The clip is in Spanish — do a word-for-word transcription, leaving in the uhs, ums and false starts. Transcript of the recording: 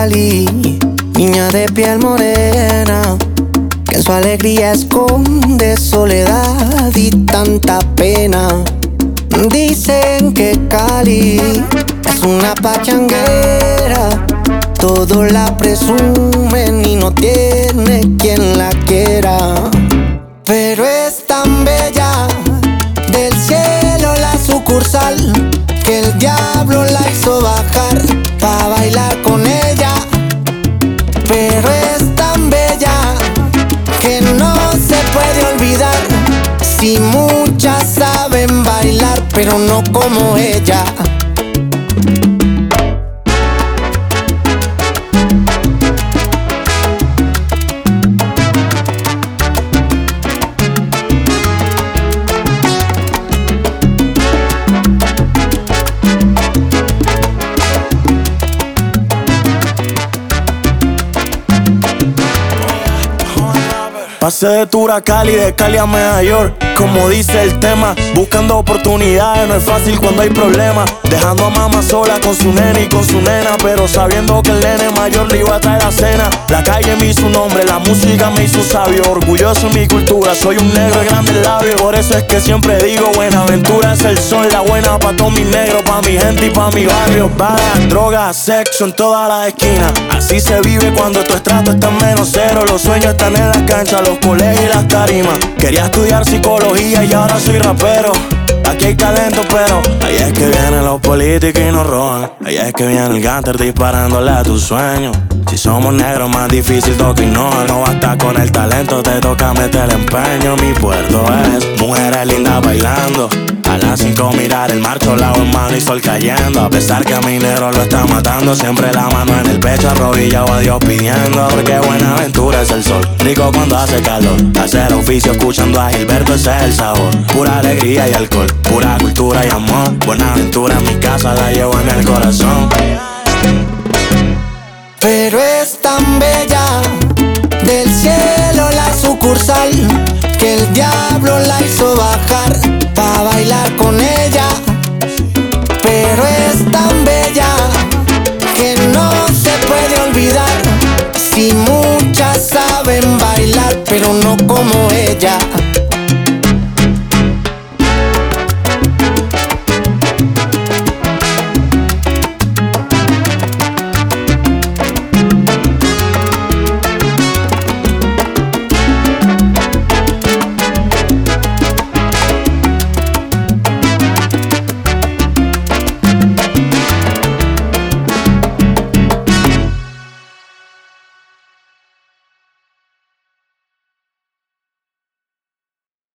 Cali, niña de piel morena, que en su alegría esconde soledad y tanta pena. Dicen que Cali es una pachanguera, todos la presumen y no tiene quien la quiera. Pero es tan bella, del cielo la sucursal, que el diablo la hizo bajar pa' bailar con ella. Pero es tan bella que no se puede olvidar. Si muchas saben bailar, pero no como ella. Pasé de Tour a Cali, de Cali a Nueva York. Como dice el tema, buscando oportunidades. No es fácil cuando hay problemas. Dejando a mamá sola con su nene y con su nena, pero sabiendo que el nene mayor le iba a traer la cena. La calle me hizo un hombre, la música me hizo sabio. Orgulloso en mi cultura, soy un negro de grandes labios. Por eso es que siempre digo, Buenaventura es el sol. La buena pa' todos mis negros, pa' mi gente y pa' mi barrio. Balas, drogas, sexo en todas las esquinas. Así se vive cuando tu estrato está en menos cero. Los sueños están en las canchas, los colegios y las tarimas. Quería estudiar psicología y ahora soy rapero. Aquí hay talento, pero ahí es que vienen los políticos y nos roban. Ahí es que viene el gánster disparándole a tus sueños. Si somos negros, más difícil toca y no. No basta con el talento, te toca meter empeño. Mi puerto es mujeres lindas bailando. A las cinco mirar el mar, lado en mano y sol cayendo. A pesar que a mi negro lo está matando, siempre la mano en el pecho, arrodillado a Dios pidiendo. Porque Buenaventura es el sol, rico cuando hace calor. Hacer oficio escuchando a Gilberto, ese es el sabor. Pura alegría y alcohol, pura cultura y amor. Buenaventura en mi casa, la llevo en el corazón. Pero es tan bella, del cielo la sucursal, que el diablo la hizo bajar pa' bailar con ella. Pero es tan bella que no se puede olvidar. Si muchas saben bailar, pero no como ella.